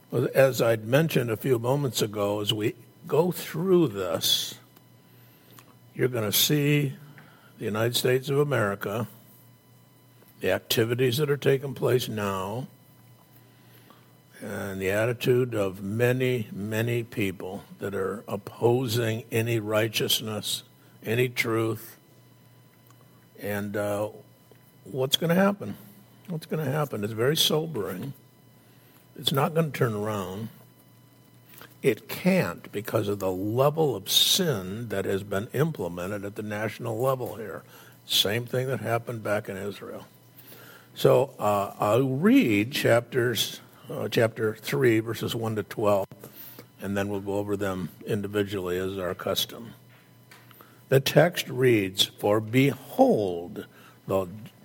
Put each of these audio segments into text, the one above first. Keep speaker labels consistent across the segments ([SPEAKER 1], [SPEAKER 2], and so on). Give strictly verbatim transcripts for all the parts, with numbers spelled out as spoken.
[SPEAKER 1] Well, as I'd mentioned a few moments ago, as we go through this, you're going to see the United States of America, the activities that are taking place now, and the attitude of many, many people that are opposing any righteousness, any truth. And uh, what's going to happen? What's going to happen is very sobering. It's not going to turn around. It can't because of the level of sin that has been implemented at the national level here. Same thing that happened back in Israel. So uh, I'll read chapters, uh, chapter three, verses one to twelve, and then we'll go over them individually as our custom. The text reads, "For behold, the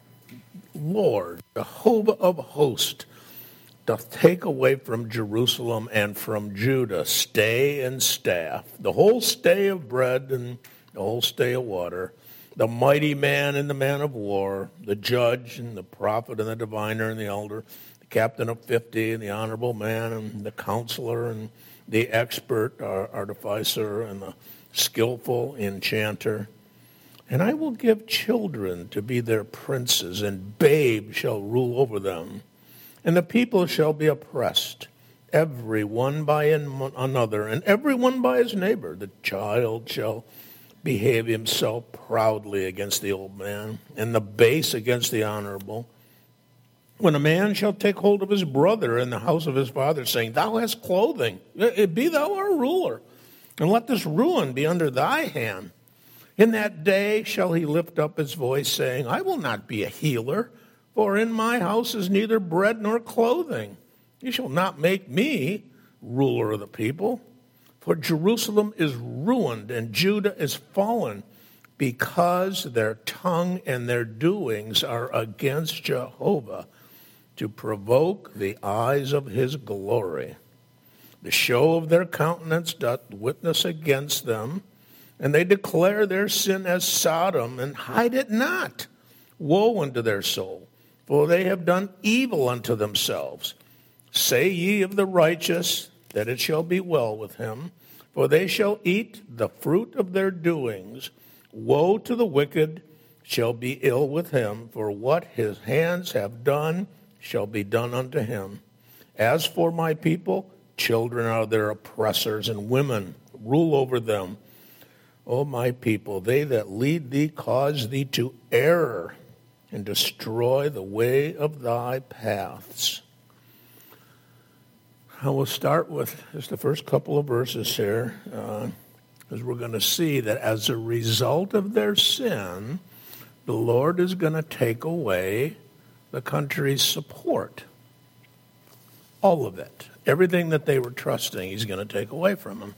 [SPEAKER 1] Lord, Jehovah of hosts, doth take away from Jerusalem and from Judah stay and staff, the whole stay of bread and the whole stay of water, the mighty man and the man of war, the judge and the prophet and the diviner and the elder, the captain of fifty and the honorable man and the counselor and the expert uh, artificer and the skillful enchanter. And I will give children to be their princes, and babes shall rule over them. And the people shall be oppressed, every one by another, and every one by his neighbor. The child shall behave himself proudly against the old man, and the base against the honorable. When a man shall take hold of his brother in the house of his father, saying, Thou hast clothing, be thou our ruler, and let this ruin be under thy hand. In that day shall he lift up his voice, saying, I will not be a healer, for in my house is neither bread nor clothing. You shall not make me ruler of the people. For Jerusalem is ruined, and Judah is fallen, because their tongue and their doings are against Jehovah, to provoke the eyes of his glory. The show of their countenance doth witness against them, and they declare their sin as Sodom, and hide it not. Woe unto their soul, for they have done evil unto themselves. Say ye of the righteous, that it shall be well with him, for they shall eat the fruit of their doings. Woe to the wicked, shall be ill with him, for what his hands have done shall be done unto him. As for my people, children are their oppressors, and women rule over them. O my people, they that lead thee cause thee to err, and destroy the way of thy paths. I will start with just the first couple of verses here, uh, because we're going to see that as a result of their sin, the Lord is going to take away the country's support. All of it. Everything that they were trusting, he's going to take away from them.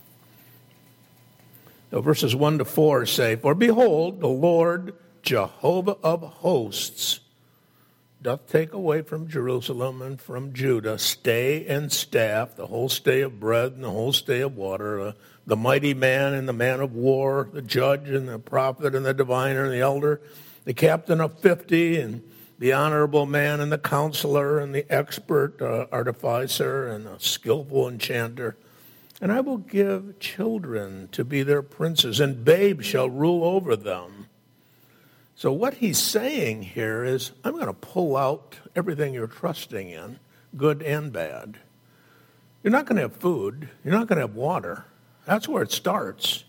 [SPEAKER 1] So verses one to four say, For behold, the Lord Jehovah of hosts doth take away from Jerusalem and from Judah stay and staff, the whole stay of bread and the whole stay of water, uh, the mighty man and the man of war, the judge and the prophet and the diviner and the elder, the captain of fifty and the honorable man and the counselor and the expert uh, artificer and the skillful enchanter. And I will give children to be their princes, and babes shall rule over them. So what he's saying here is, I'm going to pull out everything you're trusting in, good and bad. You're not going to have food. You're not going to have water. That's where it starts.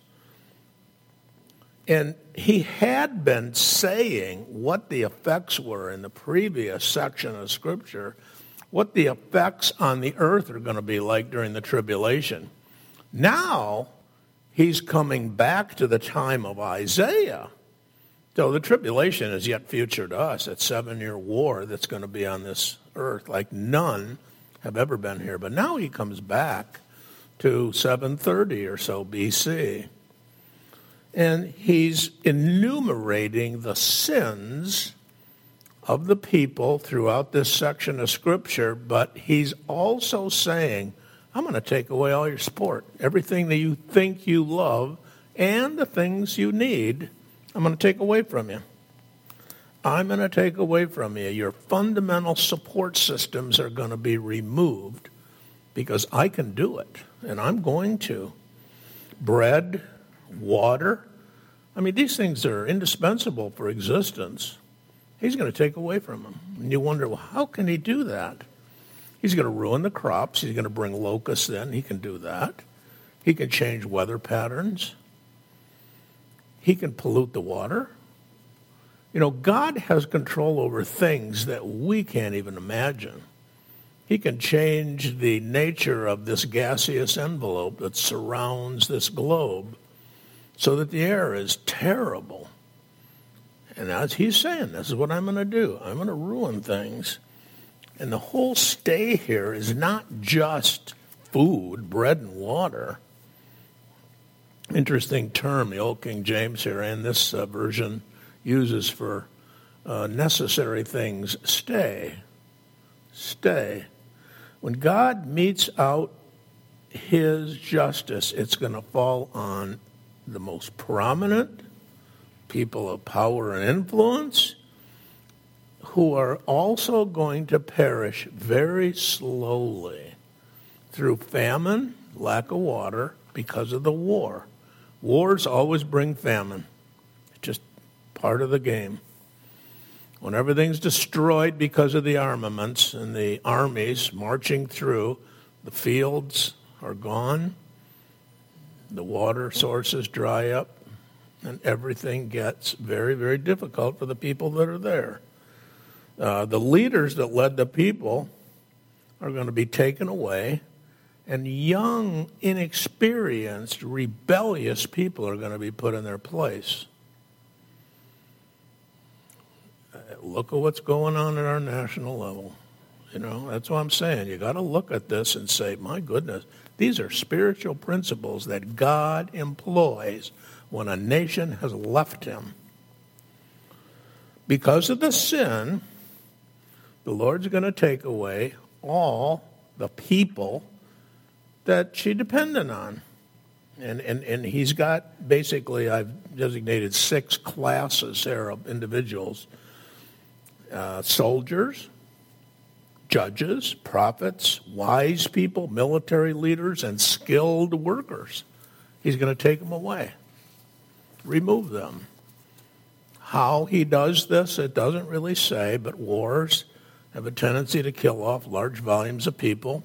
[SPEAKER 1] And he had been saying what the effects were in the previous section of Scripture, what the effects on the earth are going to be like during the tribulation. Now, he's coming back to the time of Isaiah. So the tribulation is yet future to us. That seven-year war that's going to be on this earth, like none have ever been here. But now he comes back to seven thirty or so B C. And he's enumerating the sins of the people throughout this section of Scripture, but he's also saying, I'm going to take away all your support. Everything that you think you love and the things you need, I'm going to take away from you. I'm going to take away from you. Your fundamental support systems are going to be removed. because I can do it, and I'm going to. Bread, water, I mean, these things are indispensable for existence. He's going to take away from them. And you wonder, well, how can he do that? He's going to ruin the crops. He's going to bring locusts in. He can do that. He can change weather patterns. He can pollute the water. You know, God has control over things that we can't even imagine. He can change the nature of this gaseous envelope that surrounds this globe so that the air is terrible. And as he's saying, this is what I'm going to do. I'm going to ruin things. And the whole stay here is not just food, bread and water. Interesting term the Old King James here and this uh, version uses for uh, necessary things. Stay. Stay. When God metes out his justice, it's going to fall on the most prominent people of power and influence, who are also going to perish very slowly through famine, lack of water, because of the war. Wars always bring famine. It's just part of the game. When everything's destroyed because of the armaments and the armies marching through, the fields are gone, the water sources dry up, and everything gets very, very difficult for the people that are there. Uh, the leaders that led the people are going to be taken away, and young, inexperienced, rebellious people are going to be put in their place. Uh, look at what's going on at our national level. You know, that's what I'm saying. You got to look at this and say, my goodness, these are spiritual principles that God employs when a nation has left him. Because of the sin, the Lord's going to take away all the people that she depended on. And, and, and he's got, basically, I've designated six classes here of individuals. Uh, soldiers, judges, prophets, wise people, military leaders, and skilled workers. He's going to take them away, remove them. How he does this, it doesn't really say, but wars have a tendency to kill off large volumes of people.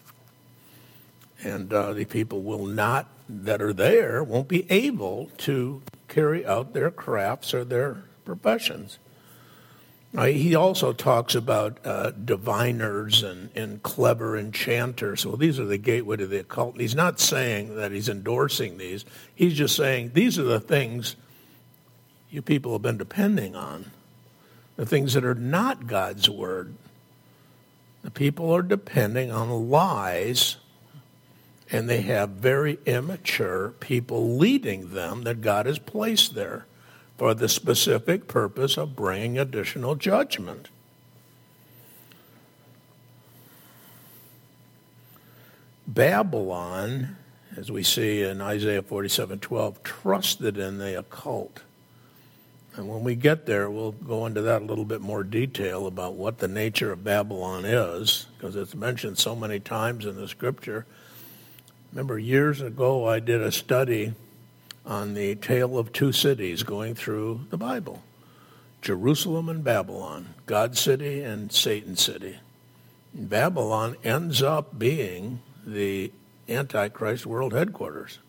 [SPEAKER 1] And uh, the people will not, that are there, won't be able to carry out their crafts or their professions. Now, he also talks about uh, diviners and, and clever enchanters. Well, these are the gateway to the occult. He's not saying that he's endorsing these. He's just saying these are the things you people have been depending on, the things that are not God's word. The people are depending on lies, and they have very immature people leading them that God has placed there for the specific purpose of bringing additional judgment. Babylon, as we see in Isaiah forty-seven twelve, trusted in the occult. And when we get there, we'll go into that a little bit more detail about what the nature of Babylon is, because it's mentioned so many times in the scripture. Remember, years ago, I did a study on the tale of two cities going through the Bible, Jerusalem and Babylon, God's city and Satan's city. And Babylon ends up being the Antichrist world headquarters.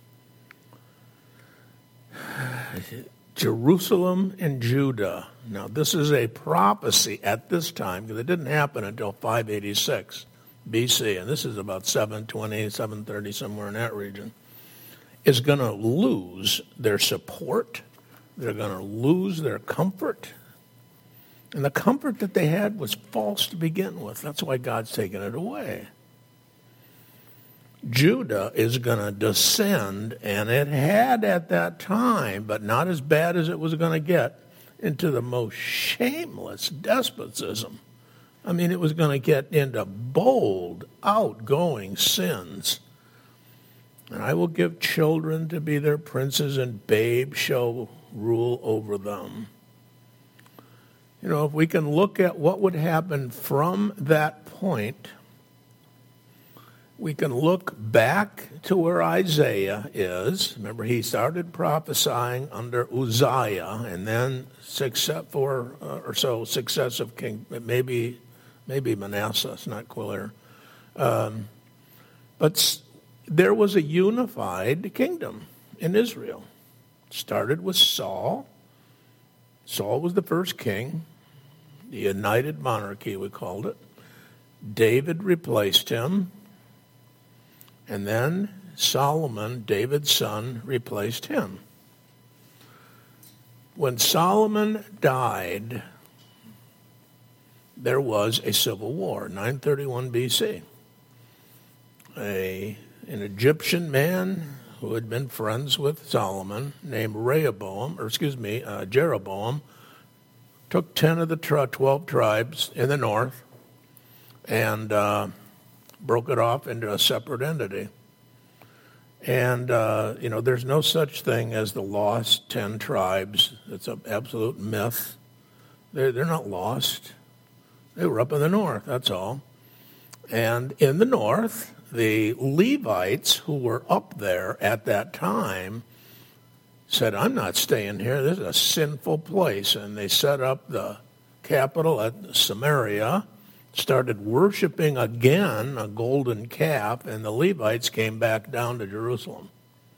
[SPEAKER 1] Jerusalem and Judah. Now, this is a prophecy at this time, because it didn't happen until five eighty-six B C, and this is about seven twenty, seven thirty, somewhere in that region, is going to lose their support. They're going to lose their comfort. And the comfort that they had was false to begin with. That's why God's taken it away. Judah is going to descend, and it had at that time, but not as bad as it was going to get, into the most shameless despotism. I mean, it was going to get into bold, outgoing sins. And I will give children to be their princes, and babes shall rule over them. You know, if we can look at what would happen from that point we can look back to where Isaiah is. Remember, he started prophesying under Uzziah, and then six, four uh, or so successive king, maybe maybe Manasseh, it's not clear. Um, but there was a unified kingdom in Israel. It started with Saul. Saul was the first king, the united monarchy, we called it. David replaced him. And then Solomon, David's son, replaced him. When Solomon died, there was a civil war, nine thirty-one B C. A, an Egyptian man who had been friends with Solomon, named Rehoboam, or excuse me, uh, Jeroboam, took ten of the tri- twelve tribes in the north and uh, broke it off into a separate entity. And, uh, you know, there's no such thing as the lost ten tribes. It's an absolute myth. They're, they're not lost. They were up in the north, that's all. And in the north, the Levites who were up there at that time said, I'm not staying here. This is a sinful place. And they set up the capital at Samaria, started worshiping again a golden calf, and the Levites came back down to Jerusalem.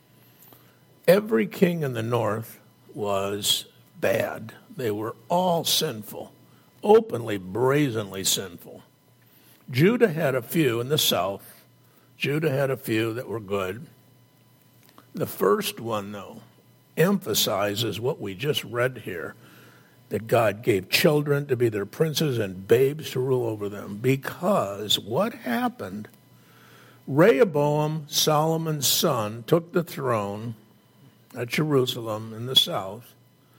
[SPEAKER 1] Every king in the north was bad. They were all sinful, openly, brazenly sinful. Judah had a few in the south. Judah had a few that were good. The first one, though, emphasizes what we just read here, that God gave children to be their princes and babes to rule over them. Because what happened, Rehoboam, Solomon's son, took the throne at Jerusalem in the south,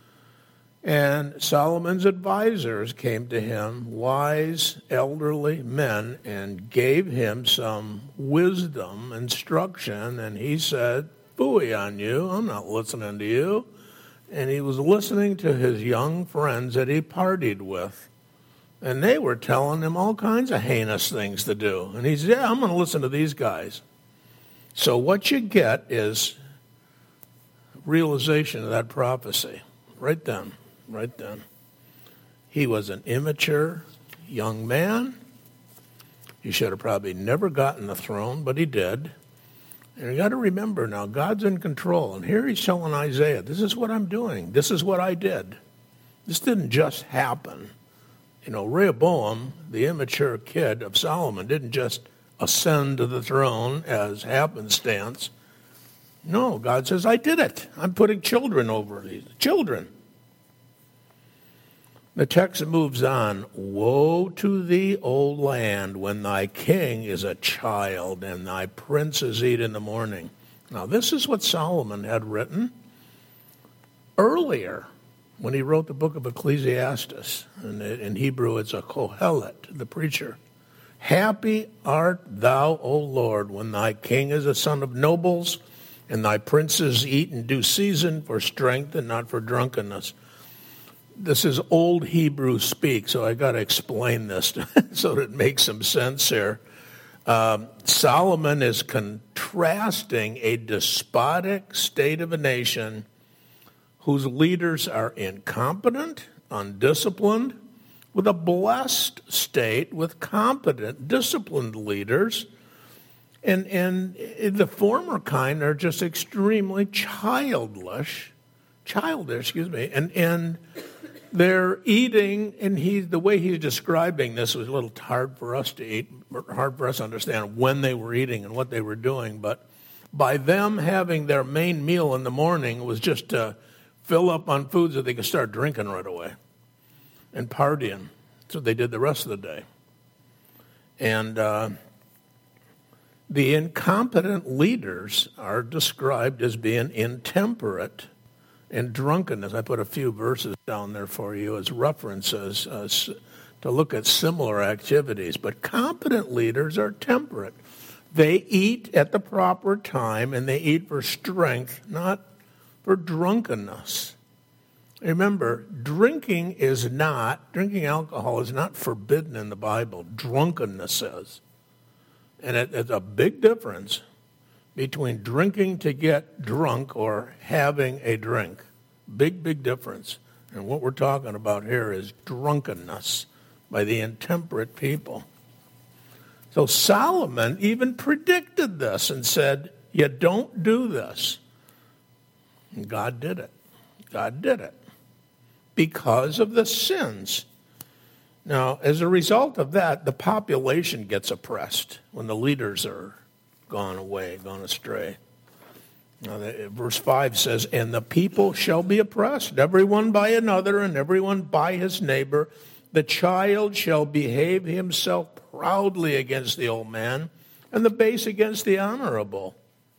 [SPEAKER 1] and Solomon's advisors came to him, wise, elderly men, and gave him some wisdom, instruction, and he said, "Phooey on you, I'm not listening to you." And he was listening to his young friends that he partied with, and they were telling him all kinds of heinous things to do. And he said, yeah, I'm going to listen to these guys. So what you get is realization of that prophecy right then. Right then. He was an immature young man. He should have probably never gotten the throne, but he did. And you got to remember now, God's in control. And here he's telling Isaiah, this is what I'm doing. This is what I did. This didn't just happen. You know, Rehoboam, the immature kid of Solomon, didn't just ascend to the throne as happenstance. No, God says, I did it. I'm putting children over these. Children. The text moves on. Woe to thee, O land, when thy king is a child and thy princes eat in the morning. Now, this is what Solomon had written earlier when he wrote the book of Ecclesiastes. And in Hebrew, it's a Kohelet, the preacher. Happy art thou, O Lord, when thy king is a son of nobles and thy princes eat in due season for strength and not for drunkenness. This is old Hebrew speak, so I got to explain this so that it makes some sense here. Um, Solomon is contrasting a despotic state of a nation whose leaders are incompetent, undisciplined, with a blessed state with competent, disciplined leaders. And, and the former kind are just extremely childish, childish, excuse me, and and they're eating, and he, the way he's describing this was a little hard for us to eat, hard for us to understand when they were eating and what they were doing. But by them having their main meal in the morning was just to fill up on food so they could start drinking right away and partying. So they did the rest of the day. And uh, the incompetent leaders are described as being intemperate and drunkenness. I put a few verses down there for you as references uh, to look at similar activities. But competent leaders are temperate. They eat at the proper time, and they eat for strength, not for drunkenness. Remember, drinking is not, drinking alcohol is not forbidden in the Bible. Drunkenness is. And it, it's a big difference between drinking to get drunk or having a drink. Big, big difference. And what we're talking about here is drunkenness by the intemperate people. So Solomon even predicted this and said, you don't do this. And God did it. God did it because of the sins. Now, as a result of that, the population gets oppressed when the leaders are gone away, gone astray. Now, the, verse five says, and the people shall be oppressed, everyone by another and everyone by his neighbor. The child shall behave himself proudly against the old man, and the base against the honorable.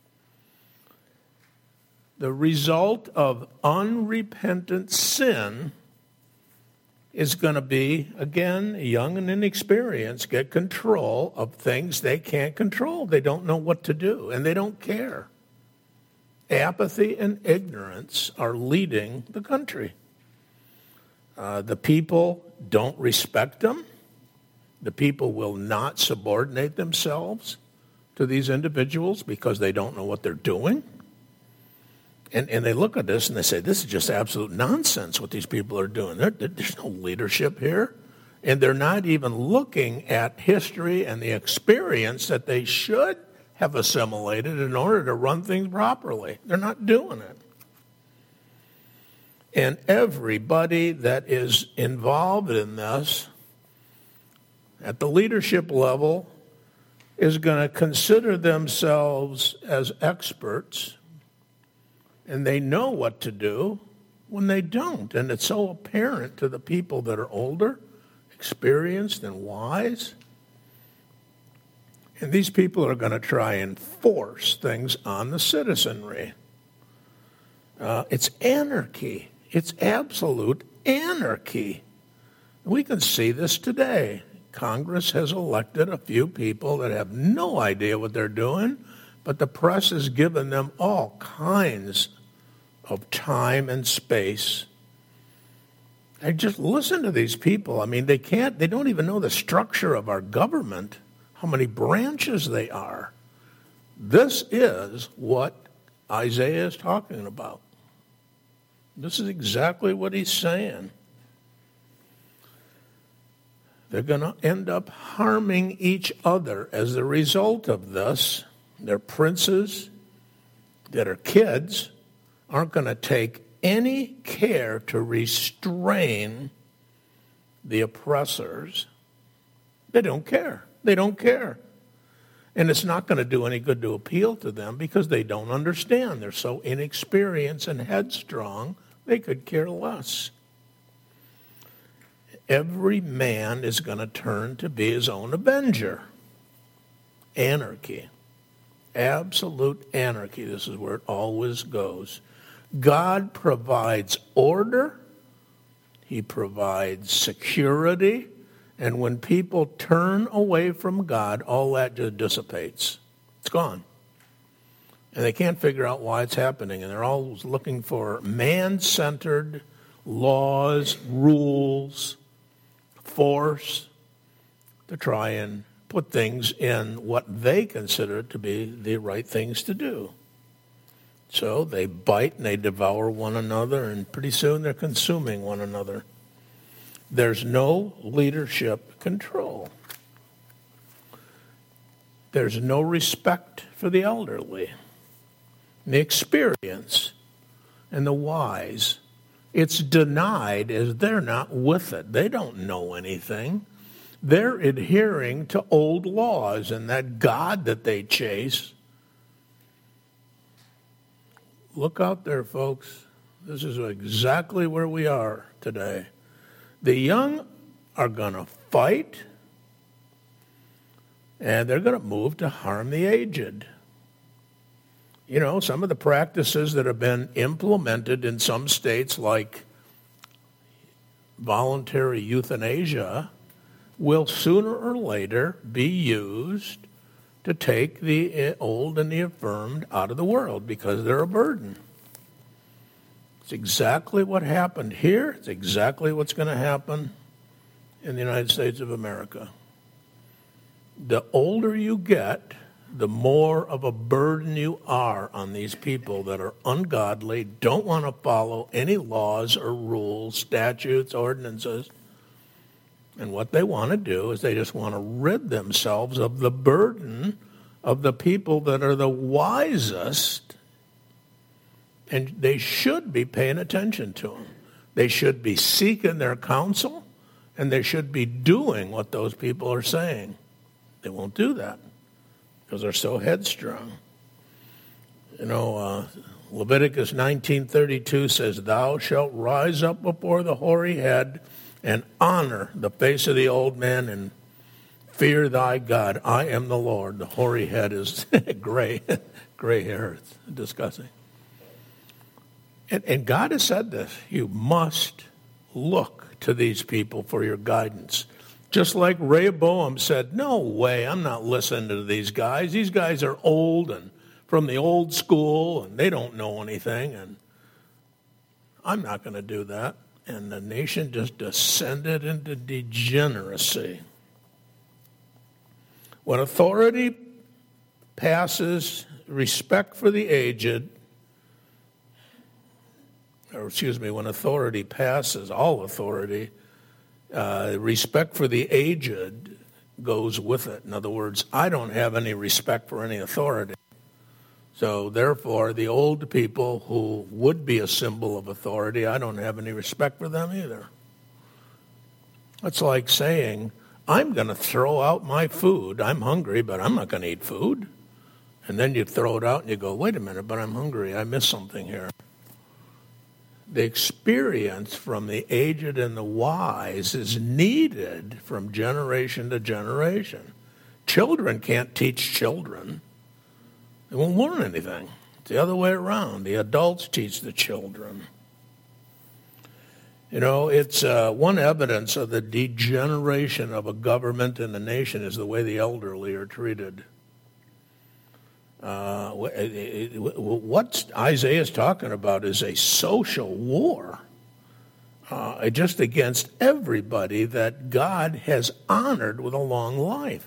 [SPEAKER 1] The result of unrepentant sin is going to be, again, young and inexperienced, get control of things they can't control. They don't know what to do, and they don't care. Apathy and ignorance are leading the country. Uh, the people don't respect them. The people will not subordinate themselves to these individuals because they don't know what they're doing. And, and they look at this and they say, this is just absolute nonsense what these people are doing. There, there's no leadership here. And they're not even looking at history and the experience that they should have assimilated in order to run things properly. They're not doing it. And everybody that is involved in this at the leadership level is going to consider themselves as experts, and they know what to do when they don't. And it's so apparent to the people that are older, experienced, and wise. And these people are going to try and force things on the citizenry. Uh, it's anarchy. It's absolute anarchy. We can see this today. Congress has elected a few people that have no idea what they're doing, but the press has given them all kinds of time and space. I just listen to these people. I mean, they can't, they don't even know the structure of our government, how many branches they are. This is what Isaiah is talking about. This is exactly what he's saying. They're going to end up harming each other as a result of this. Their princes that are kids aren't going to take any care to restrain the oppressors. They don't care. They don't care. And it's not going to do any good to appeal to them because they don't understand. They're so inexperienced and headstrong, they could care less. Every man is going to turn to be his own avenger. Anarchy. Absolute anarchy. This is where it always goes. God provides order. He provides security. And when people turn away from God, all that just dissipates. It's gone. And they can't figure out why it's happening. And they're always looking for man-centered laws, rules, force to try and put things in what they consider to be the right things to do. So they bite and they devour one another, and pretty soon they're consuming one another. There's no leadership control. There's no respect for the elderly, the experience, and the wise. It's denied as they're not with it. They don't know anything. They're adhering to old laws, and that God that they chase. Look out there, folks. This is exactly where we are today. The young are going to fight, and they're going to move to harm the aged. You know, some of the practices that have been implemented in some states, like voluntary euthanasia, will sooner or later be used to take the old and the infirmed out of the world because they're a burden. It's exactly what happened here. It's exactly what's going to happen in the United States of America. the older you get, the more of a burden you are on these people that are ungodly, don't want to follow any laws or rules, statutes, ordinances. And what they want to do is they just want to rid themselves of the burden of the people that are the wisest, and they should be paying attention to them. They should be seeking their counsel, and they should be doing what those people are saying. They won't do that because they're so headstrong. You know, uh, Leviticus nineteen thirty-two says, "Thou shalt rise up before the hoary head and honor the face of the old man and fear thy God. I am the Lord." The hoary head is gray, gray hair. It's disgusting. And, and God has said this. You must look to these people for your guidance. Just like Rehoboam said, no way, I'm not listening to these guys. These guys are old and from the old school, and they don't know anything, and I'm not going to do that. And the nation just descended into degeneracy. When authority passes respect for the aged, or excuse me, when authority passes, all authority, uh, respect for the aged goes with it. In other words, I don't have any respect for any authority. So therefore, the old people who would be a symbol of authority, I don't have any respect for them either. It's like saying, I'm going to throw out my food. I'm hungry, but I'm not going to eat food. And then you throw it out and you go, wait a minute, but I'm hungry. I missed something here. The experience from the aged and the wise is needed from generation to generation. Children can't teach children. They won't learn anything. It's the other way around. The adults teach the children. You know, it's uh, one evidence of the degeneration of a government and a nation is the way the elderly are treated. Uh, what Isaiah is talking about is a social war, uh, just against everybody that God has honored with a long life.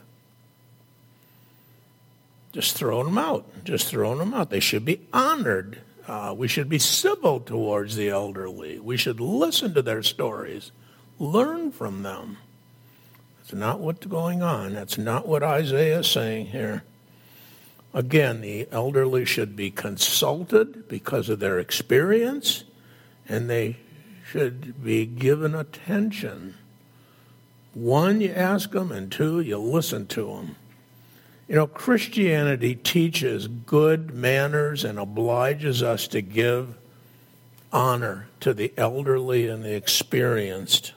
[SPEAKER 1] Just throwing them out, just throwing them out. They should be honored. Uh, we should be civil towards the elderly. We should listen to their stories, learn from them. That's not what's going on. That's not what Isaiah is saying here. Again, the elderly should be consulted because of their experience, and they should be given attention. One, you ask them, and two, you listen to them. You know, Christianity teaches good manners and obliges us to give honor to the elderly and the experienced.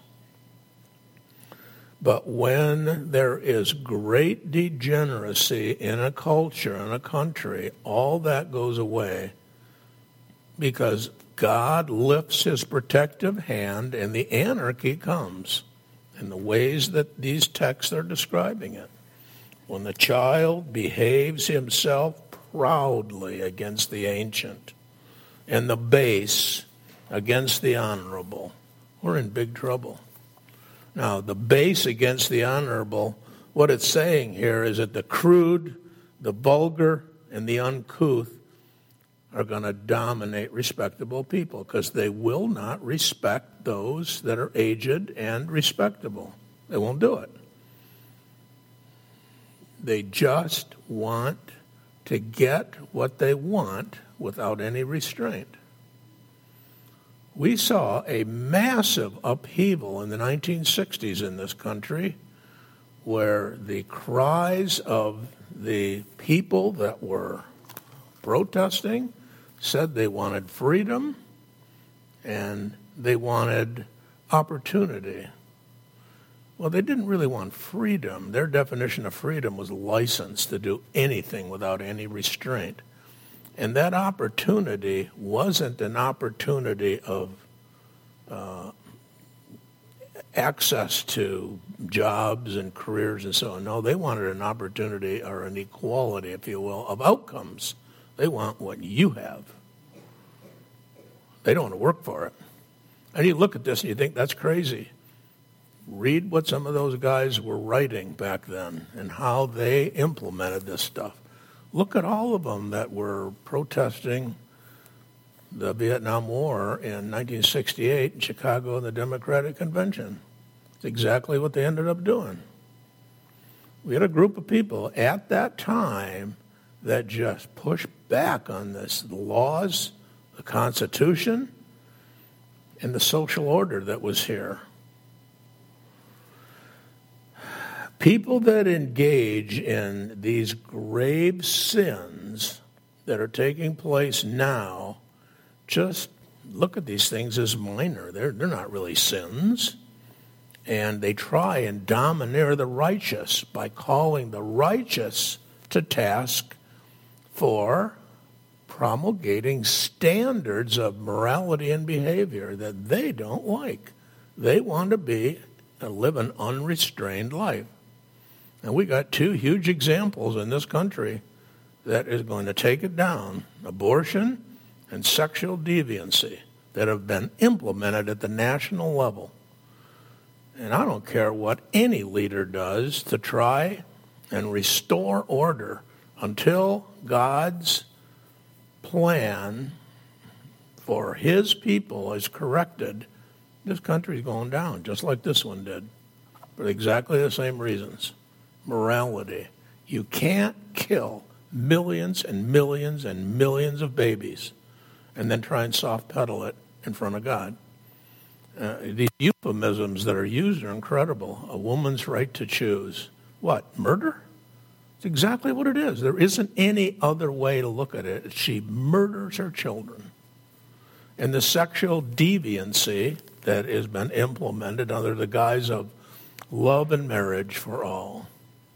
[SPEAKER 1] But when there is great degeneracy in a culture, in a country, all that goes away because God lifts his protective hand and the anarchy comes in the ways that these texts are describing it. When the child behaves himself proudly against the ancient and the base against the honorable, we're in big trouble. Now, the base against the honorable, what it's saying here is that the crude, the vulgar, and the uncouth are going to dominate respectable people because they will not respect those that are aged and respectable. They won't do it. They just want to get what they want without any restraint. We saw a massive upheaval in the nineteen sixties in this country where the cries of the people that were protesting said they wanted freedom and they wanted opportunity. Well, they didn't really want freedom. Their definition of freedom was license to do anything without any restraint. And that opportunity wasn't an opportunity of uh, access to jobs and careers and so on. No, they wanted an opportunity or an equality, if you will, of outcomes. They want what you have. They don't want to work for it. And you look at this and you think that's crazy. Read what some of those guys were writing back then and how they implemented this stuff. Look at all of them that were protesting the Vietnam War in nineteen sixty-eight in Chicago in the Democratic Convention. It's exactly what they ended up doing. We had a group of people at that time that just pushed back on this, the laws, the Constitution, and the social order that was here. People that engage in these grave sins that are taking place now just look at these things as minor. They're, they're not really sins. And they try and domineer the righteous by calling the righteous to task for promulgating standards of morality and behavior that they don't like. They want to be and live an unrestrained life. And we got two huge examples in this country that is going to take it down: abortion and sexual deviancy, that have been implemented at the national level. And I don't care what any leader does to try and restore order until God's plan for his people is corrected. This country is going down, just like this one did, for exactly the same reasons. Morality. You can't kill millions and millions and millions of babies and then try and soft pedal it in front of God. Uh, these euphemisms that are used are incredible. A woman's right to choose. What, murder? It's exactly what it is. There isn't any other way to look at it. She murders her children. And the sexual deviancy that has been implemented under the guise of love and marriage for all.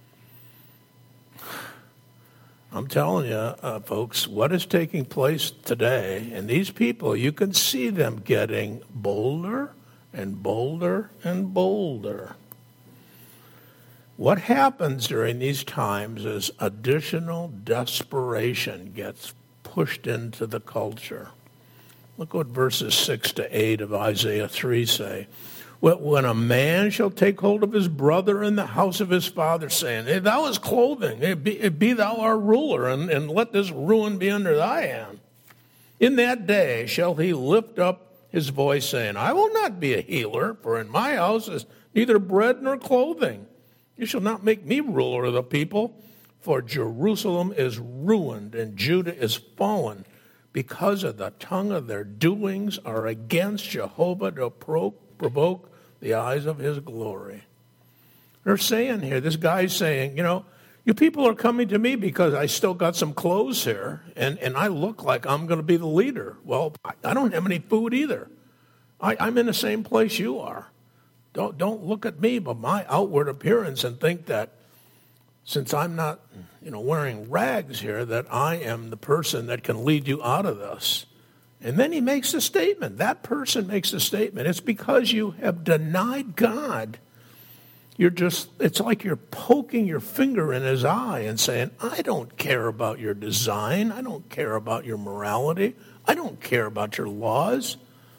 [SPEAKER 1] I'm telling you, uh, folks, what is taking place today, and these people, you can see them getting bolder and bolder and bolder. What happens during these times is additional desperation gets pushed into the culture. Look what verses six to eight of Isaiah three say. When a man shall take hold of his brother in the house of his father, saying, hey, thou is clothing, hey, be, be thou our ruler, and, and let this ruin be under thy hand. In that day shall he lift up his voice, saying, I will not be a healer, for in my house is neither bread nor clothing. You shall not make me ruler of the people, for Jerusalem is ruined, and Judah is fallen, because of the tongue of their doings are against Jehovah to provoke the eyes of his glory. They're saying here, this guy's saying, you know, you people are coming to me because I still got some clothes here, and, and I look like I'm going to be the leader. Well, I don't have any food either. I, I'm in the same place you are. Don't, don't look at me but my outward appearance and think that since I'm not, you know, wearing rags here, that I am the person that can lead you out of this. And then he makes a statement. That person makes a statement. It's because you have denied God. You're just, it's like you're poking your finger in his eye and saying, I don't care about your design. I don't care about your morality. I don't care about your laws.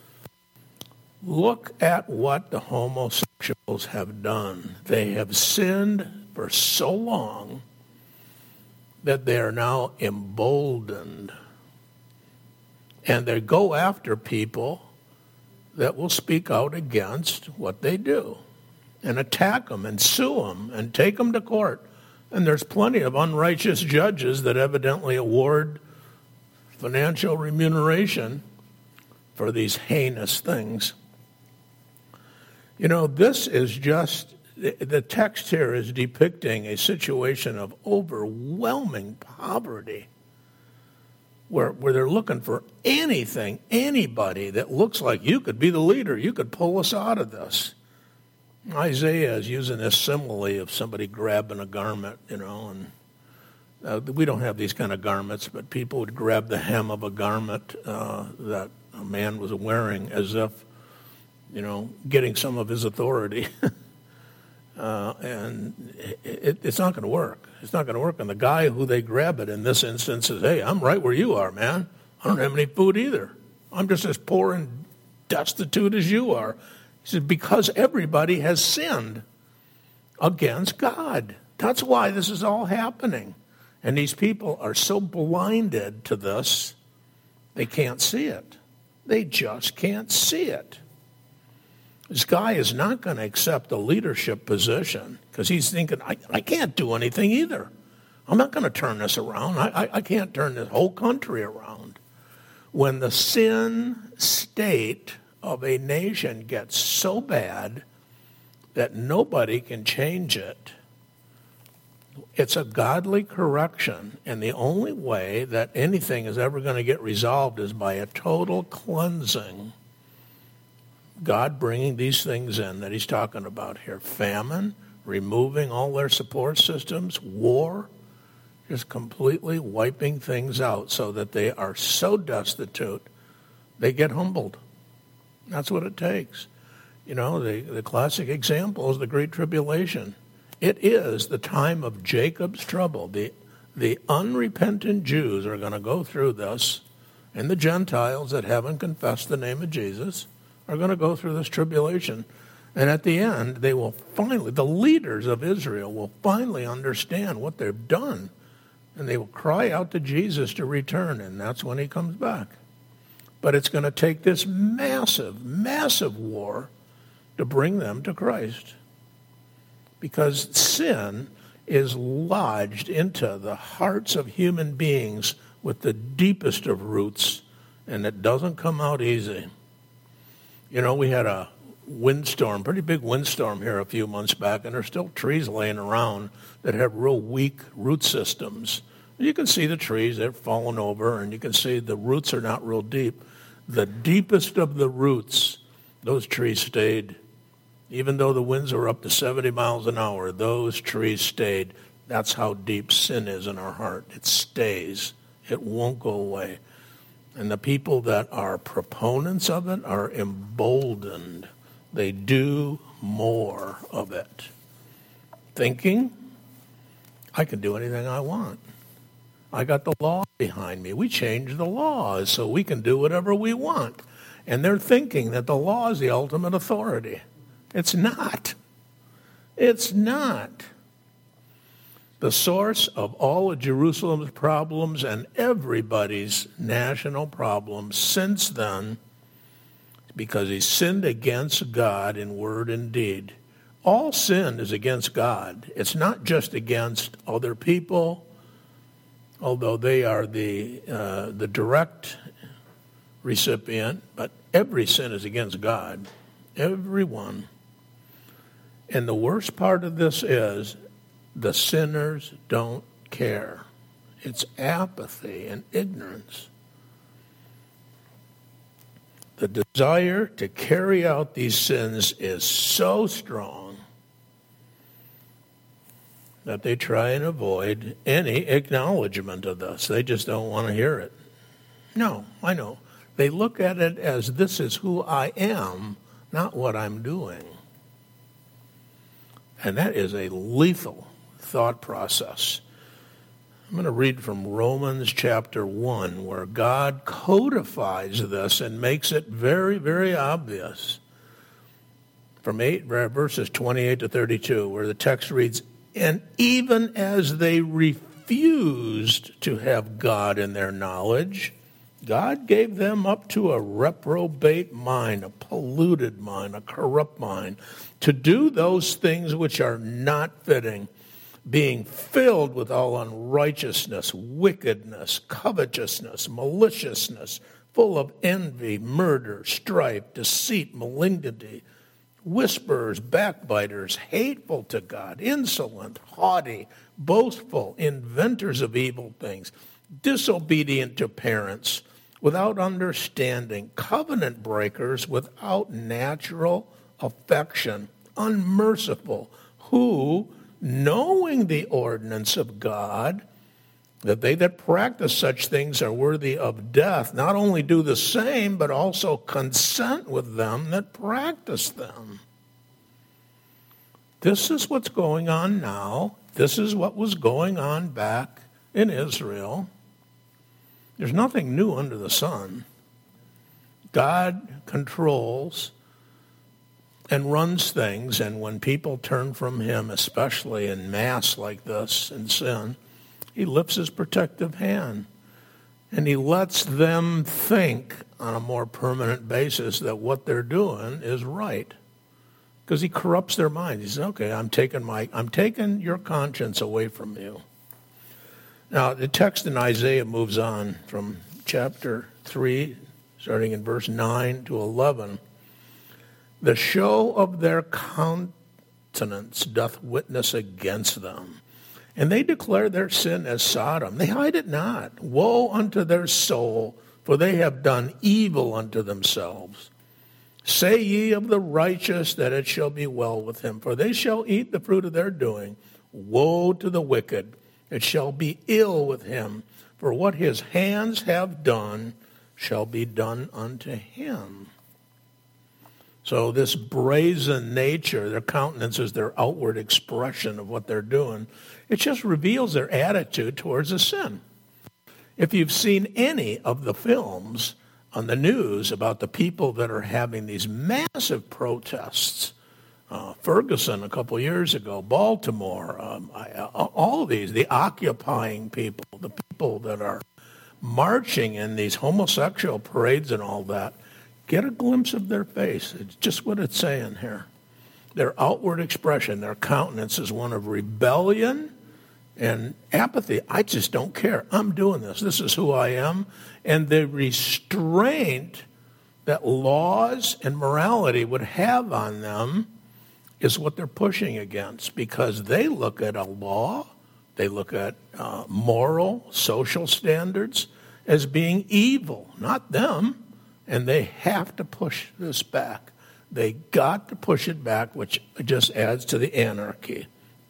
[SPEAKER 1] Look at what the homosexuals have done. They have sinned for so long that they are now emboldened. And they go after people that will speak out against what they do and attack them and sue them and take them to court. And there's plenty of unrighteous judges that evidently award financial remuneration for these heinous things. You know, this is just, the text here is depicting a situation of overwhelming poverty. Where, where they're looking for anything, anybody that looks like you could be the leader. You could pull us out of this. Isaiah is using this simile of somebody grabbing a garment, you know, and uh, we don't have these kind of garments, but people would grab the hem of a garment uh, that a man was wearing as if, you know, getting some of his authority. uh, and it, it's not going to work. It's not going to work. And the guy who they grab it in this instance says, hey, I'm right where you are, man. I don't have any food either. I'm just as poor and destitute as you are. He said, because everybody has sinned against God. That's why this is all happening. And these people are so blinded to this, they can't see it. They just can't see it. This guy is not going to accept a leadership position because he's thinking, I, I can't do anything either. I'm not going to turn this around. I, I, I can't turn this whole country around. When the sin state of a nation gets so bad that nobody can change it, it's a godly correction, and the only way that anything is ever going to get resolved is by a total cleansing. God bringing these things in that he's talking about here. Famine, removing all their support systems, war, just completely wiping things out so that they are so destitute, they get humbled. That's what it takes. You know, the, the classic example is the Great Tribulation. It is the time of Jacob's trouble. The, the unrepentant Jews are going to go through this, and the Gentiles that haven't confessed the name of Jesus are going to go through this tribulation. And at the end, they will finally, the leaders of Israel will finally understand what they've done, and they will cry out to Jesus to return, and that's when he comes back. But it's going to take this massive, massive war to bring them to Christ. Because sin is lodged into the hearts of human beings with the deepest of roots, and it doesn't come out easy. You know, we had a windstorm, pretty big windstorm here a few months back, and there's still trees laying around that have real weak root systems. You can see the trees, they're falling over, and you can see the roots are not real deep. The deepest of the roots, those trees stayed. Even though the winds are up to seventy miles an hour, those trees stayed. That's how deep sin is in our heart. It stays. It won't go away. And the people that are proponents of it are emboldened. They do more of it. Thinking, I can do anything I want. I got the law behind me. We changed the laws so we can do whatever we want. And they're thinking that the law is the ultimate authority. It's not. It's not. The source of all of Jerusalem's problems and everybody's national problems since then, because he sinned against God in word and deed. All sin is against God. It's not just against other people, although they are the uh, the direct recipient, but every sin is against God. Every one. And the worst part of this is the sinners don't care. It's apathy and ignorance. The desire to carry out these sins is so strong that they try and avoid any acknowledgement of this. They just don't want to hear it. No, I know. They look at it as this is who I am, not what I'm doing. And that is a lethal thought process. I'm going to read from Romans chapter one, where God codifies this and makes it very, very obvious. From eight verses twenty-eight to thirty-two, where the text reads, and even as they refused to have God in their knowledge, God gave them up to a reprobate mind, a polluted mind, a corrupt mind, to do those things which are not fitting, being filled with all unrighteousness, wickedness, covetousness, maliciousness, full of envy, murder, strife, deceit, malignity, whisperers, backbiters, hateful to God, insolent, haughty, boastful, inventors of evil things, disobedient to parents, without understanding, covenant breakers, without natural affection, unmerciful, who, knowing the ordinance of God, that they that practice such things are worthy of death, not only do the same, but also consent with them that practice them. This is what's going on now. This is what was going on back in Israel. There's nothing new under the sun. God controls and runs things. And when people turn from him, especially in mass like this in sin, he lifts his protective hand. And he lets them think on a more permanent basis that what they're doing is right. Because he corrupts their minds. He says, okay, I'm taking my, I'm taking your conscience away from you. Now, the text in Isaiah moves on from chapter three, starting in verse nine to eleven. The show of their countenance doth witness against them, and they declare their sin as Sodom. They hide it not. Woe unto their soul, for they have done evil unto themselves. Say ye of the righteous that it shall be well with him, for they shall eat the fruit of their doing. Woe to the wicked, it shall be ill with him, for what his hands have done shall be done unto him. So this brazen nature, their countenance is their outward expression of what they're doing. It just reveals their attitude towards a sin. If you've seen any of the films on the news about the people that are having these massive protests, uh, Ferguson a couple years ago, Baltimore, um, I, all of these, the occupying people, the people that are marching in these homosexual parades and all that, get a glimpse of their face. It's just what it's saying here. Their outward expression, their countenance is one of rebellion and apathy. I just don't care. I'm doing this. This is who I am. And the restraint that laws and morality would have on them is what they're pushing against, because they look at a law, they look at uh, moral, social standards as being evil, not them. And they have to push this back. They got to push it back, which just adds to the anarchy.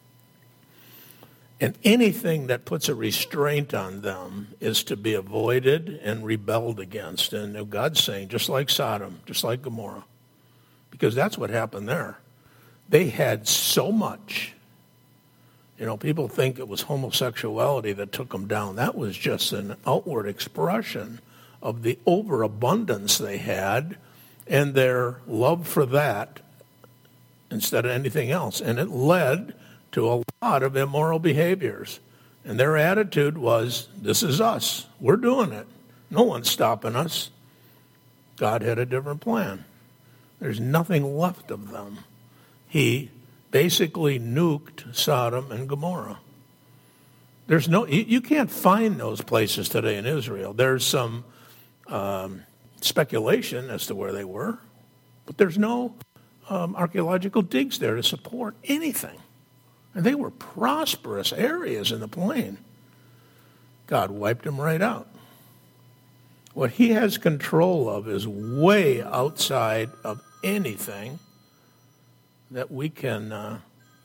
[SPEAKER 1] And anything that puts a restraint on them is to be avoided and rebelled against. And God's saying, just like Sodom, just like Gomorrah, because that's what happened there. They had so much. You know, people think it was homosexuality that took them down. That was just an outward expression of the overabundance they had and their love for that instead of anything else. And it led to a lot of immoral behaviors. And their attitude was, this is us. We're doing it. No one's stopping us. God had a different plan. There's nothing left of them. He basically nuked Sodom and Gomorrah. There's no, you, you can't find those places today in Israel. There's some Um, speculation as to where they were, but there's no um, archaeological digs there to support anything. And they were prosperous areas in the plain. God wiped them right out. What he has control of is way outside of anything that we can... Uh,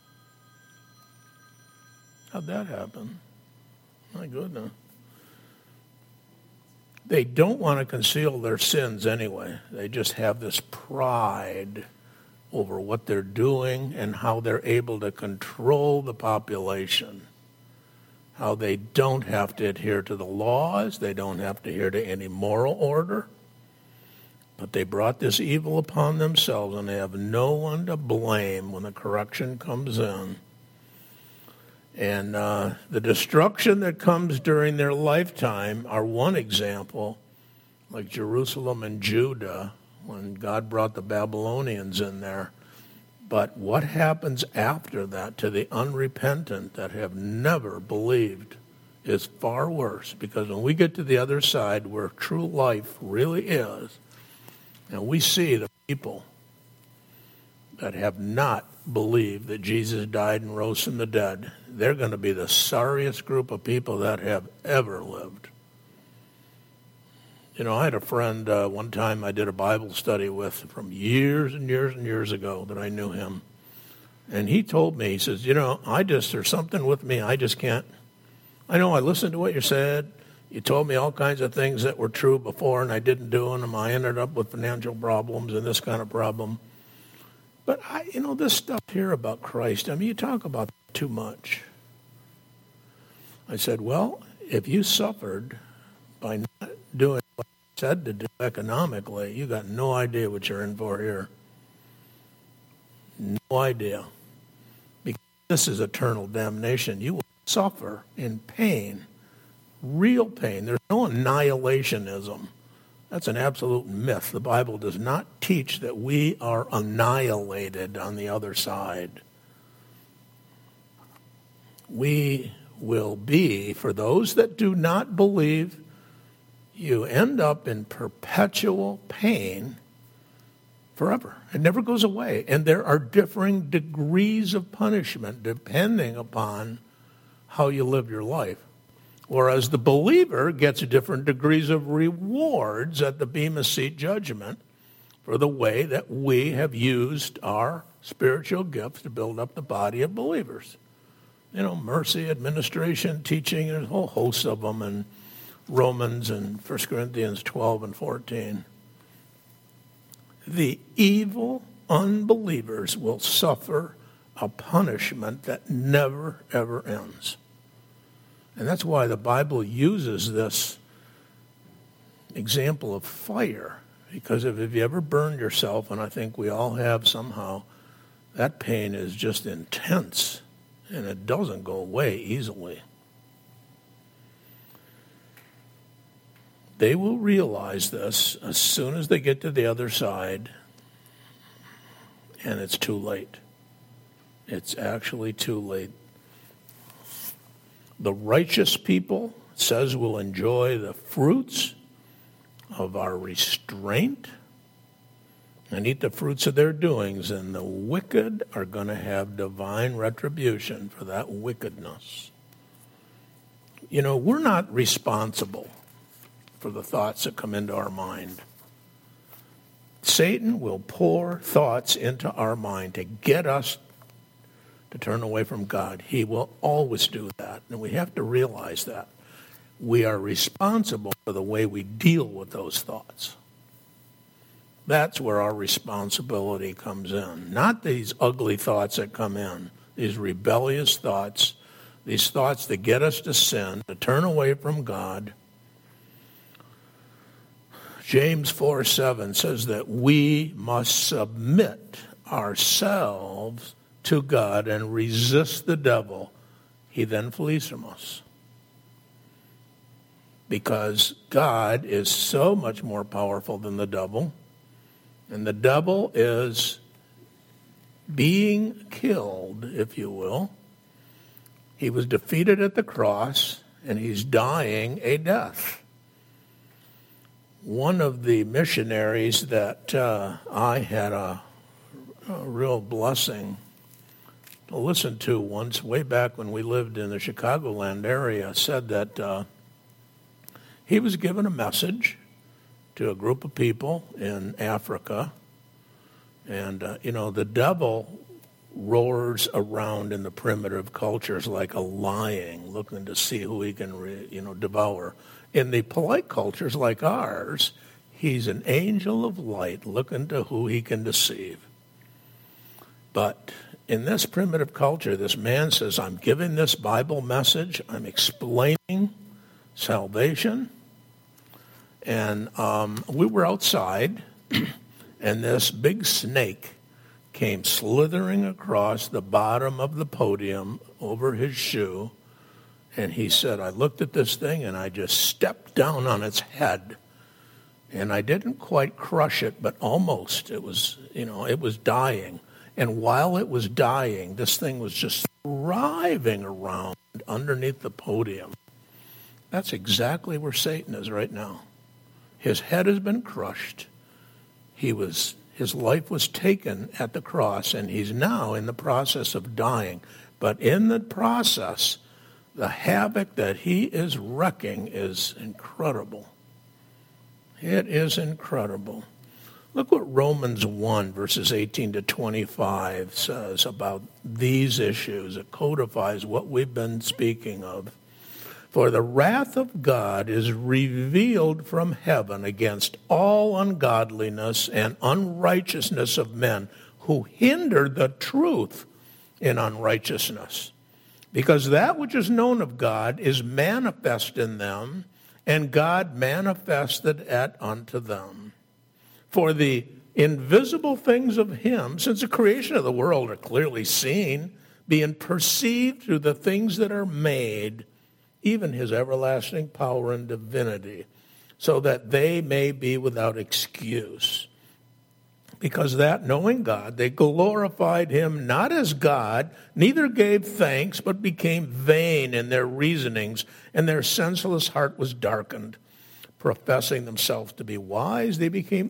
[SPEAKER 1] how'd that happen? My goodness. They don't want to conceal their sins anyway. They just have this pride over what they're doing and how they're able to control the population. How they don't have to adhere to the laws. They don't have to adhere to any moral order. But they brought this evil upon themselves, and they have no one to blame when the correction comes in. And uh, the destruction that comes during their lifetime are one example, like Jerusalem and Judah, when God brought the Babylonians in there. But what happens after that to the unrepentant that have never believed is far worse. Because when we get to the other side where true life really is, and we see the people that have not believed that Jesus died and rose from the dead, they're going to be the sorriest group of people that have ever lived. You know, I had a friend uh, one time I did a Bible study with from years and years and years ago that I knew him. And he told me, he says, you know, I just, there's something with me, I just can't. I know I listened to what you said. You told me all kinds of things that were true before and I didn't do them. I ended up with financial problems and this kind of problem. But, I, you know, this stuff here about Christ, I mean, you talk about it too much. I said, well, if you suffered by not doing what you said to do economically, you got no idea what you're in for here. No idea. Because this is eternal damnation. You will suffer in pain, real pain. There's no annihilationism. That's an absolute myth. The Bible does not teach that we are annihilated on the other side. We will be, for those that do not believe, you end up in perpetual pain forever. It never goes away. And there are differing degrees of punishment depending upon how you live your life. Whereas the believer gets different degrees of rewards at the Bema Seat judgment for the way that we have used our spiritual gifts to build up the body of believers. You know, mercy, administration, teaching, there's a whole host of them in Romans and First Corinthians twelve and fourteen. The evil unbelievers will suffer a punishment that never, ever ends. And that's why the Bible uses this example of fire. Because if, if you ever burned yourself, and I think we all have somehow, that pain is just intense. And it doesn't go away easily. They will realize this as soon as they get to the other side, and it's too late. It's actually too late. The righteous people, it says, will enjoy the fruits of our restraint and eat the fruits of their doings, and the wicked are going to have divine retribution for that wickedness. You know, we're not responsible for the thoughts that come into our mind. Satan will pour thoughts into our mind to get us to turn away from God. He will always do that, and we have to realize that. We are responsible for the way we deal with those thoughts. That's where our responsibility comes in. Not these ugly thoughts that come in, these rebellious thoughts, these thoughts that get us to sin, to turn away from God. James four seven says that we must submit ourselves to God and resist the devil. He then flees from us. Because God is so much more powerful than the devil. And the devil is being killed, if you will. He was defeated at the cross, and he's dying a death. One of the missionaries that uh, I had a, a real blessing to listen to once, way back when we lived in the Chicagoland area, said that uh, he was given a message to a group of people in Africa. And, uh, you know, the devil roars around in the primitive cultures like a lion, looking to see who he can, re, you know, devour. In the polite cultures like ours, he's an angel of light looking to who he can deceive. But in this primitive culture, this man says, I'm giving this Bible message, I'm explaining salvation. And um, we were outside, and this big snake came slithering across the bottom of the podium over his shoe. And he said, I looked at this thing, and I just stepped down on its head. And I didn't quite crush it, but almost. It was, you know, it was dying. And while it was dying, this thing was just writhing around underneath the podium. That's exactly where Satan is right now. His head has been crushed. He was, his life was taken at the cross, and he's now in the process of dying. But in the process, the havoc that he is wrecking is incredible. It is incredible. Look what Romans one, verses eighteen to twenty-five says about these issues. It codifies what we've been speaking of. For the wrath of God is revealed from heaven against all ungodliness and unrighteousness of men who hinder the truth in unrighteousness. Because that which is known of God is manifest in them, and God manifested it unto them. For the invisible things of him, since the creation of the world are clearly seen, being perceived through the things that are made, even his everlasting power and divinity, so that they may be without excuse. Because that, knowing God, they glorified him not as God, neither gave thanks, but became vain in their reasonings, and their senseless heart was darkened. Professing themselves to be wise, they became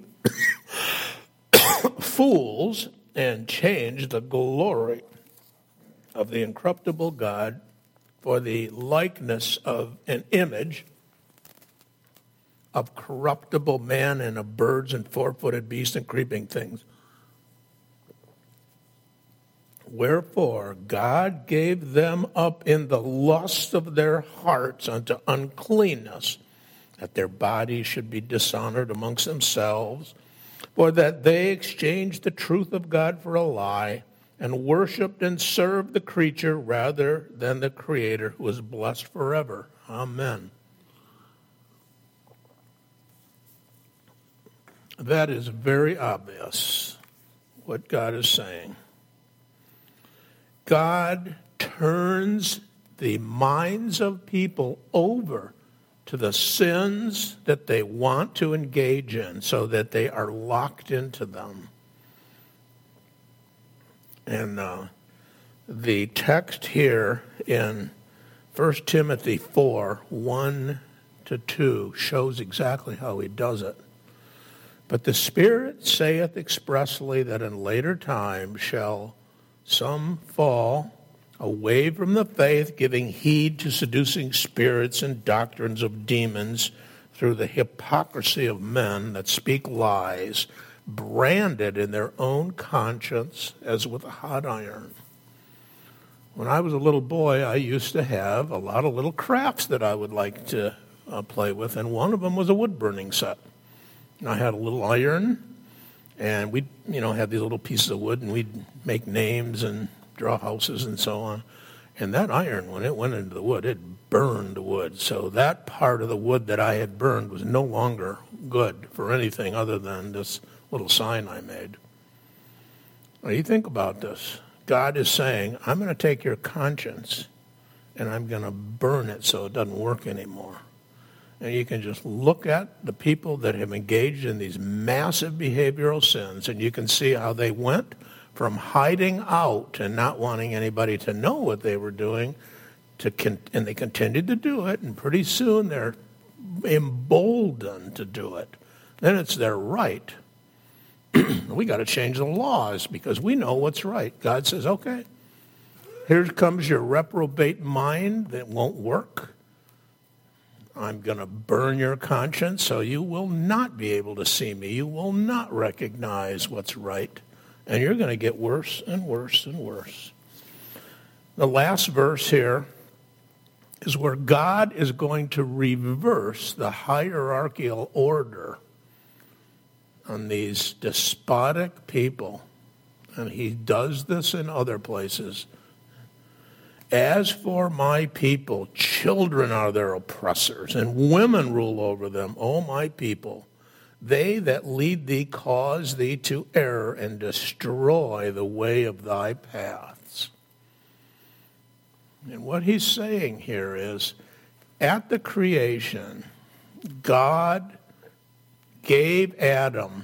[SPEAKER 1] fools and changed the glory of the incorruptible God for the likeness of an image of corruptible man and of birds and four-footed beasts and creeping things. Wherefore God gave them up in the lust of their hearts unto uncleanness, that their bodies should be dishonored amongst themselves, for that they exchanged the truth of God for a lie, and worshipped and served the creature rather than the Creator, who is blessed forever. Amen. That is very obvious, what God is saying. God turns the minds of people over to the sins that they want to engage in, so that they are locked into them. And uh, the text here in First Timothy four, one to two shows exactly how he does it. But the Spirit saith expressly that in later times shall some fall away from the faith, giving heed to seducing spirits and doctrines of demons, through the hypocrisy of men that speak lies, branded in their own conscience as with a hot iron. When I was a little boy, I used to have a lot of little crafts that I would like to uh, play with, and one of them was a wood-burning set. And I had a little iron, and we'd, you know, have these little pieces of wood, and we'd make names and draw houses and so on. And that iron, when it went into the wood, it burned the wood. So that part of the wood that I had burned was no longer good for anything other than this little sign I made. Now you think about this. God is saying, I'm going to take your conscience and I'm going to burn it so it doesn't work anymore. And you can just look at the people that have engaged in these massive behavioral sins, and you can see how they went from hiding out and not wanting anybody to know what they were doing, to con- and they continued to do it, and pretty soon they're emboldened to do it. Then it's their right. We got to change the laws because we know what's right. God says, okay, here comes your reprobate mind that won't work. I'm going to burn your conscience so you will not be able to see me. You will not recognize what's right. And you're going to get worse and worse and worse. The last verse here is where God is going to reverse the hierarchical order on these despotic people. And he does this in other places. As for my people, children are their oppressors, and women rule over them. O my people, they that lead thee cause thee to err and destroy the way of thy paths. And what he's saying here is, at the creation, God gave Adam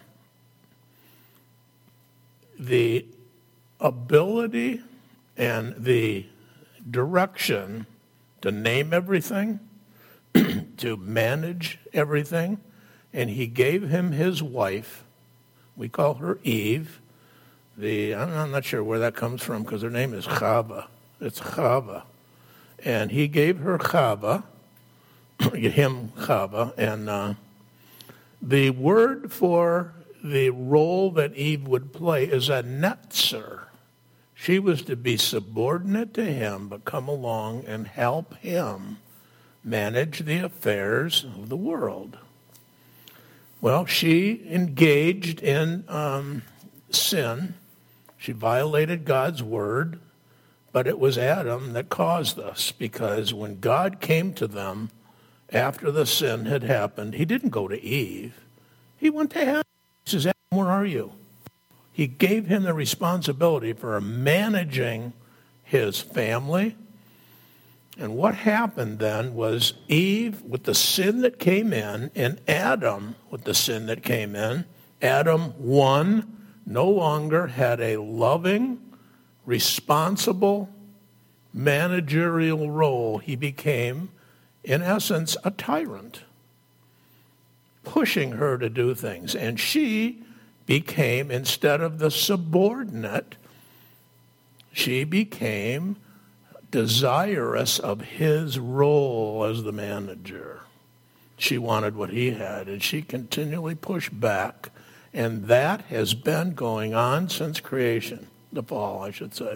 [SPEAKER 1] the ability and the direction to name everything, to manage everything, and he gave him his wife. We call her Eve. The I'm not sure where that comes from because her name is Chava. It's Chava. And he gave her Chava, him Chava, and uh, the word for the role that Eve would play is a netzer. She was to be subordinate to him, but come along and help him manage the affairs of the world. Well, she engaged in um, sin. She violated God's word, but it was Adam that caused this, because when God came to them after the sin had happened, he didn't go to Eve. He went to Adam. He says, Adam, where are you? He gave him the responsibility for managing his family. And what happened then was Eve, with the sin that came in, and Adam, with the sin that came in, Adam, one, no longer had a loving, responsible, managerial role. He became, in essence, a tyrant, pushing her to do things. And she became, instead of the subordinate, she became desirous of his role as the manager. She wanted what he had, and she continually pushed back. And that has been going on since creation, the fall, I should say.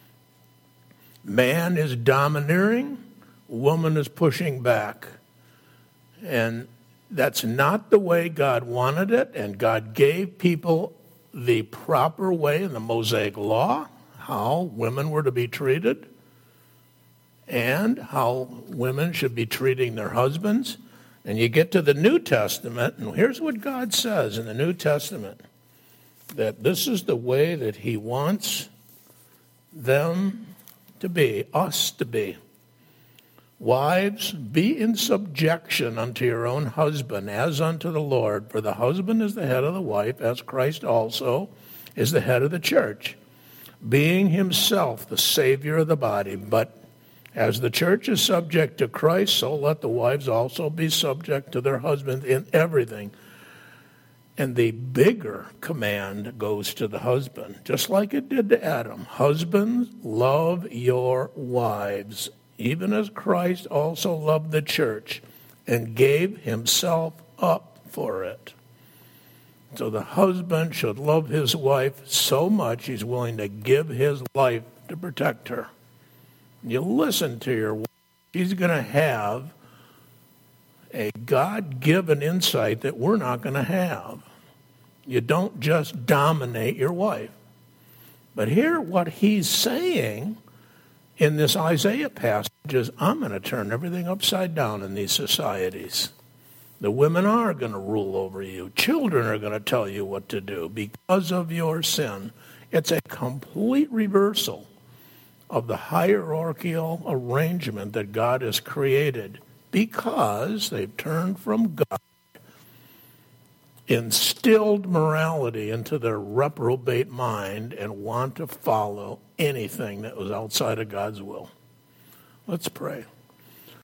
[SPEAKER 1] Man is domineering, woman is pushing back. And that's not the way God wanted it, and God gave people the proper way in the Mosaic Law, how women were to be treated, and how women should be treating their husbands. And you get to the New Testament, and here's what God says in the New Testament, that this is the way that he wants them to be, us to be. Wives, be in subjection unto your own husband as unto the Lord, for the husband is the head of the wife, as Christ also is the head of the church, being himself the Savior of the body. But as the church is subject to Christ, so let the wives also be subject to their husbands in everything. And the bigger command goes to the husband, just like it did to Adam. Husbands, love your wives, even as Christ also loved the church and gave himself up for it. So the husband should love his wife so much he's willing to give his life to protect her. You listen to your wife, she's going to have a God-given insight that we're not going to have. You don't just dominate your wife. But here what he's saying in this Isaiah passage is, I'm going to turn everything upside down in these societies. The women are going to rule over you. Children are going to tell you what to do because of your sin. It's a complete reversal of the hierarchical arrangement that God has created because they've turned from God, instilled morality into their reprobate mind, and want to follow anything that was outside of God's will. Let's pray.